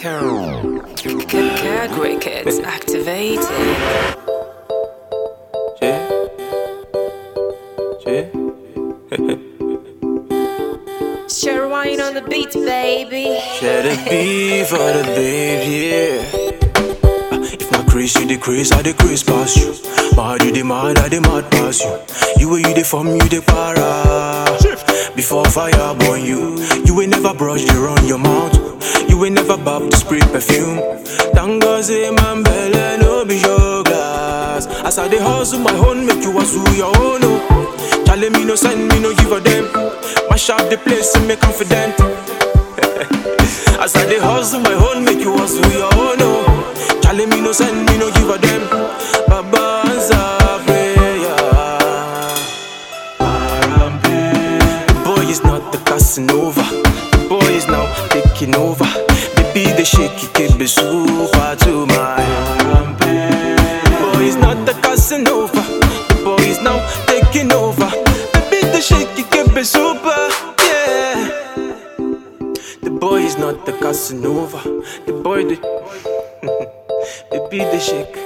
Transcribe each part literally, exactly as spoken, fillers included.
Cag Records activated. Yeah. Yeah. Share wine on the beat, baby. Share the beef for the babe, yeah. Uh, If not Chris, you the Chris, I the Chris pass you. Mad, you the mad, I the mad pass you. You were you the from, you the para. Before fire burn you, you ain't never brushed the on your mouth. You ain't never bobbed to spray perfume. Tango say man belly no be your glass. As I dey hustle my own, make you hustle your own. Oh. Charlie me no send me no give a them. Mash up the place and make confident. As I dey hustle my own, make you hustle your own. Oh. Charlie me no send me no give a them. Baba answer prayer. The boy is not the Casanova. The boy is now taking over. Baby the shaky kid be super to my. The boy is not the Casanova. The boy is now taking over. Baby the shaky kid be super. Yeah. The boy is not the Casanova. The boy the baby the shake.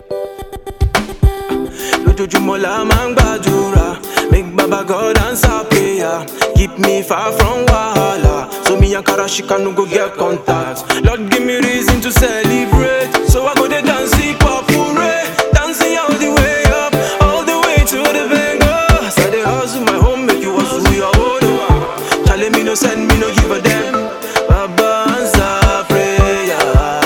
Lójoojúmọ́ la máa ń gbàdúrà. Make Baba God answer prayer. Keep me far from wahala. So me and Karashika no go get contact. Lord give me reason to celebrate. So I go dey dance hip hop hooray. Dancing all the way up, all the way to the Bengal. So I dey hustle my home, make you hustle your own. Charlie me no send me no give a damn. Baba answer prayer.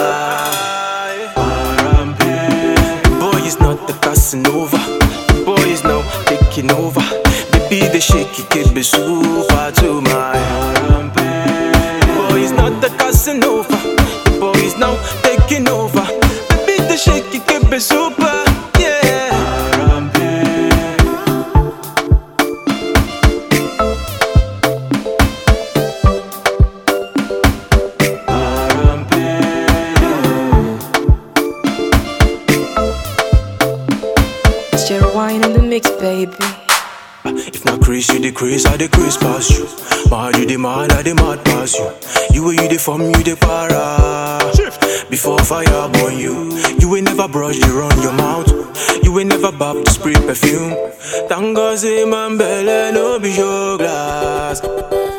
The boy is not the Casanova. The boy is now taking over. Baby the shaky kid be super to my. The boy is not the Casanova. The boy is now taking over. Baby the shaky kid be super. Yeah. Share wine on the mix, baby. If not Chris, you the Chris, I the Chris pass you. Mad, you the mad, I the mad pass you. You were you the from, you the para. Before fire burn you, you ain't never brushed the on your mouth. You ain't never bobbed to spray perfume. Tango say man belly no be your glass.